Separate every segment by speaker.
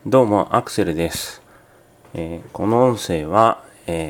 Speaker 1: どうもアクセルです。この音声は、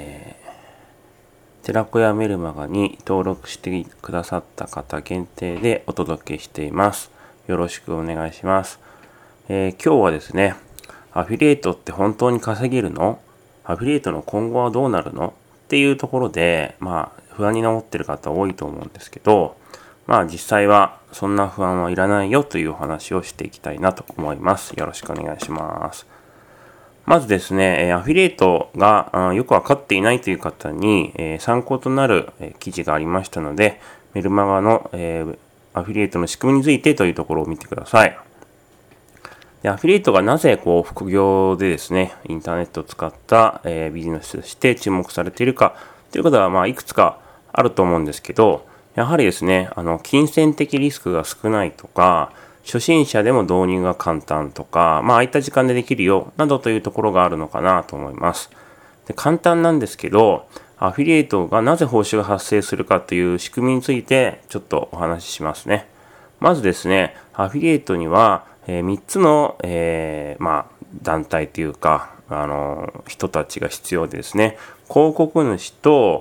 Speaker 1: 寺子屋メルマガに登録してくださった方限定でお届けしています。よろしくお願いします。今日はですね、アフィリエイトって本当に稼げるの？アフィリエイトの今後はどうなるの？っていうところで、不安に思ってる方多いと思うんですけど、実際はそんな不安はいらないよというお話をしていきたいなと思います。よろしくお願いします。まずですね、アフィリエイトがよくわかっていないという方に参考となる記事がありましたので、メルマガのアフィリエイトの仕組みについてというところを見てください。でアフィリエイトがなぜ副業でですね、インターネットを使ったビジネスとして注目されているかということはいくつかあると思うんですけど、やはりですね、金銭的リスクが少ないとか、初心者でも導入が簡単とか、空いた時間でできるよなどというところがあるのかなと思います。で簡単なんですけど、アフィリエイトがなぜ報酬が発生するかという仕組みについてちょっとお話ししますね。まずですね、アフィリエイトには3つの、団体というか、人たちが必要でですね、広告主と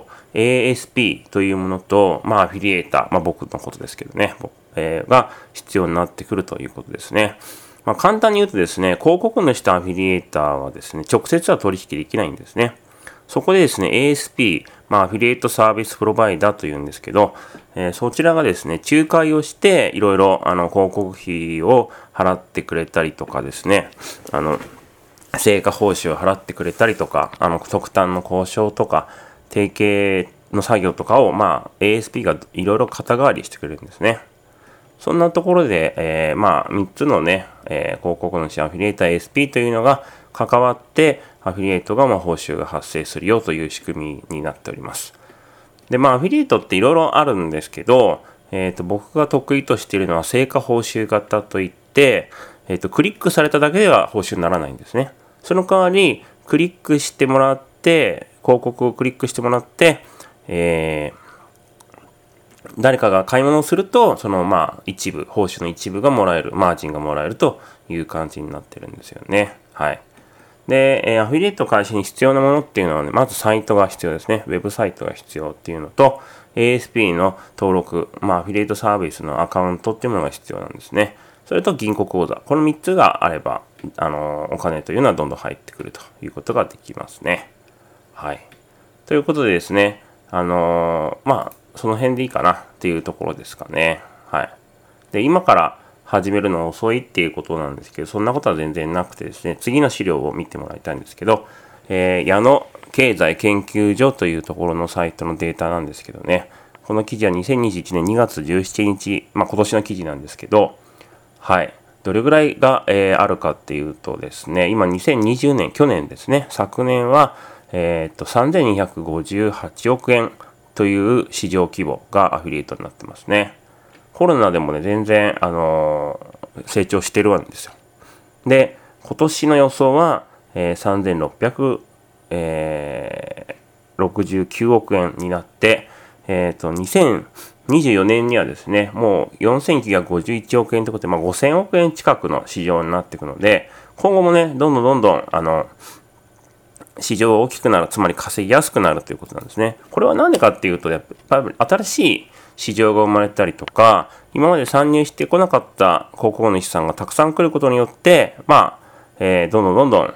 Speaker 1: ASP というものと、アフィリエイター、僕のことですけどね、が必要になってくるということですね。簡単に言うとですね、広告主とアフィリエイターはですね、直接は取引できないんですね。そこでですね、ASP、アフィリエイトサービスプロバイダーというんですけど、そちらがですね、仲介をして、いろいろ広告費を払ってくれたりとかですね、成果報酬を払ってくれたりとか、特単の交渉とか、提携の作業とかを、ASP がいろいろ肩代わりしてくれるんですね。そんなところで、3つのね、広告主アフィリエイター ASP というのが関わって、アフィリエイトが報酬が発生するよという仕組みになっております。で、アフィリエイトっていろいろあるんですけど、僕が得意としているのは成果報酬型といって、クリックされただけでは報酬にならないんですね。その代わり、クリックしてもらって、広告をクリックしてもらって、誰かが買い物をすると、その一部、報酬の一部がもらえる、マージンがもらえるという感じになってるんですよね。はい。で、アフィリエイト開始に必要なものっていうのはね、まずサイトが必要ですね。ウェブサイトが必要っていうのと、ASP の登録、アフィリエイトサービスのアカウントっていうものが必要なんですね。それと銀行口座。この3つがあれば、お金というのはどんどん入ってくるということができますね。はい。ということでですね、その辺でいいかなっていうところですかね。はい。で、今から始めるのは遅いっていうことなんですけど、そんなことは全然なくてですね、次の資料を見てもらいたいんですけど、矢野経済研究所というところのサイトのデータなんですけどね、この記事は2021年2月17日、今年の記事なんですけど、はい。どれぐらいが、あるかっていうとですね、今2020年、去年ですね、昨年は、3258億円という市場規模がアフィリエイトになってますね。コロナでもね、全然、成長してるわけですよ。で、今年の予想は、3669億円になって、2024年にはですね、もう4951億円ということで、5000億円近くの市場になっていくので、今後もね、どんどん、市場が大きくなる、つまり稼ぎやすくなるということなんですね。これは何でかっていうと、やっぱり新しい市場が生まれたりとか、今まで参入してこなかった広告主さんがたくさん来ることによって、どんどん、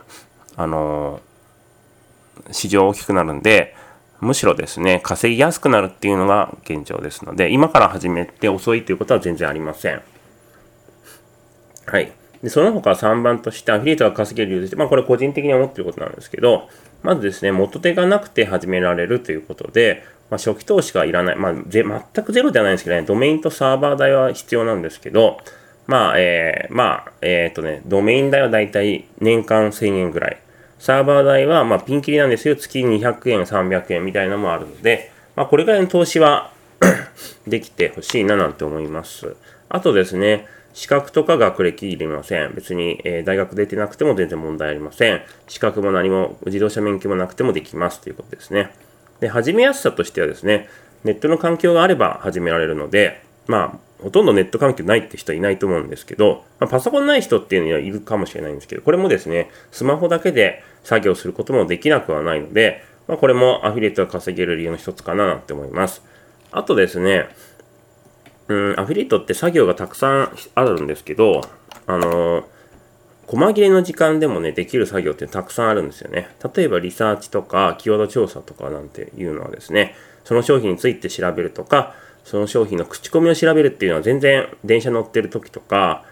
Speaker 1: 市場が大きくなるんで、むしろですね、稼ぎやすくなるっていうのが現状ですので、今から始めて遅いということは全然ありません。はい。で、その他3番としてアフィリエイトが稼げる理由として、これ個人的に思っていることなんですけど、まずですね、元手がなくて始められるということで、初期投資がいらない。全くゼロではないんですけどね、ドメインとサーバー代は必要なんですけど、ドメイン代はだいたい年間1000円ぐらい。サーバー代はピンキリなんですよ。月200円、300円みたいなのもあるので、これぐらいの投資はできてほしいななんて思います。あとですね、資格とか学歴いりません。別に、大学出てなくても全然問題ありません。資格も何も自動車免許もなくてもできますということですね。で、始めやすさとしてはですね、ネットの環境があれば始められるので、 ほとんどネット環境ないって人はいないと思うんですけど、パソコンない人っていうのはいるかもしれないんですけど、これもですね、スマホだけで作業することもできなくはないので、これもアフィリエイトが稼げる理由の一つかなって思います。あとですね、アフィリエイトって作業がたくさんあるんですけど、細切れの時間でもね、できる作業ってたくさんあるんですよね。例えばリサーチとか、キーワード調査とかなんていうのはですね、その商品について調べるとか、その商品の口コミを調べるっていうのは全然電車乗ってる時とか、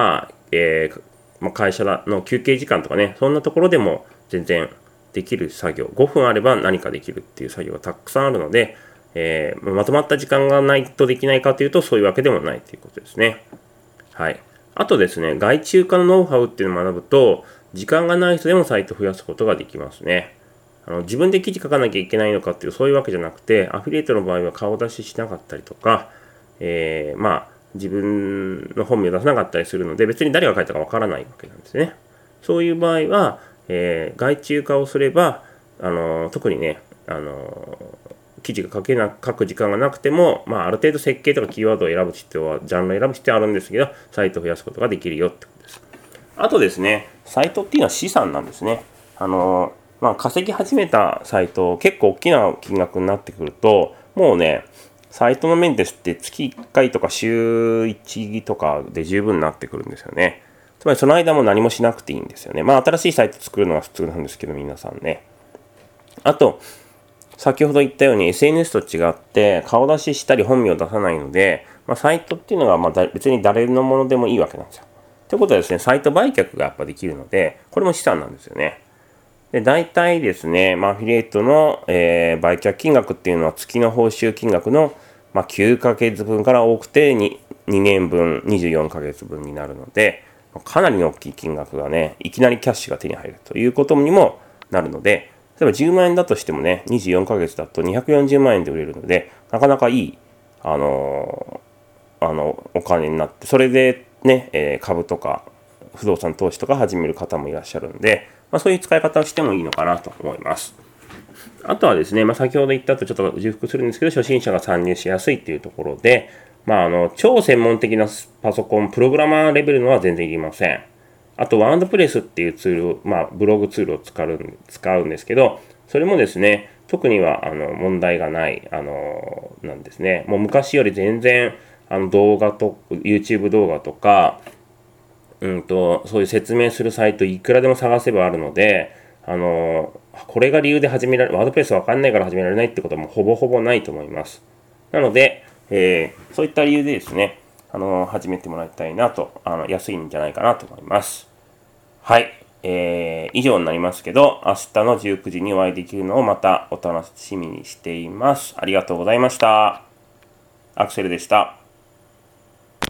Speaker 1: 会社の休憩時間とかね、そんなところでも全然できる作業、5分あれば何かできるっていう作業がたくさんあるので、まとまった時間がないとできないかというとそういうわけでもないということですね。はい。あとですね、外注化のノウハウっていうのを学ぶと、時間がない人でもサイトを増やすことができますね。自分で記事書かなきゃいけないのかっていうそういうわけじゃなくて、アフィリエイトの場合は顔出ししなかったりとか、自分の本名を出さなかったりするので、別に誰が書いたかわからないわけなんですね。そういう場合は、外注化をすれば、特にね、記事が書く時間がなくても、ある程度設計とかキーワードを選ぶ必要は、ジャンルを選ぶ必要はあるんですけど、サイトを増やすことができるよってことです。あとですね、サイトっていうのは資産なんですね。稼ぎ始めたサイト、結構大きな金額になってくると、もうね、サイトのメンテって月1回とか週1とかで十分になってくるんですよね。つまりその間も何もしなくていいんですよね。新しいサイト作るのは普通なんですけど、皆さんね。あと、先ほど言ったように SNS と違って顔出ししたり本名を出さないので、サイトっていうのが別に誰のものでもいいわけなんですよ。ということはですね、サイト売却がやっぱできるので、これも資産なんですよね。で、大体ですね、アフィリエイトの、売却金額っていうのは月の報酬金額の、9ヶ月分から多くて 2年分、24ヶ月分になるので、かなりの大きい金額がね、いきなりキャッシュが手に入るということにもなるので、例えば10万円だとしてもね、24ヶ月だと240万円で売れるので、なかなかいい、お金になって、それでね、株とか不動産投資とか始める方もいらっしゃるんで、そういう使い方をしてもいいのかなと思います。あとはですね、先ほど言ったとちょっと重複するんですけど、初心者が参入しやすいっていうところで、超専門的なパソコン、プログラマーレベルのは全然いりません。あと、ワードプレスっていうツール、ブログツールを使うんですけど、それもですね、特には問題がない、なんですね。もう昔より全然、YouTube 動画とか、そういう説明するサイトいくらでも探せばあるので、これが理由でワードプレスわかんないから始められないってことはもうほぼほぼないと思います。なので、そういった理由でですね、始めてもらいたいなと、安いんじゃないかなと思います。はい。以上になりますけど、明日の19時にお会いできるのをまたお楽しみにしています。ありがとうございました。アクセルでした。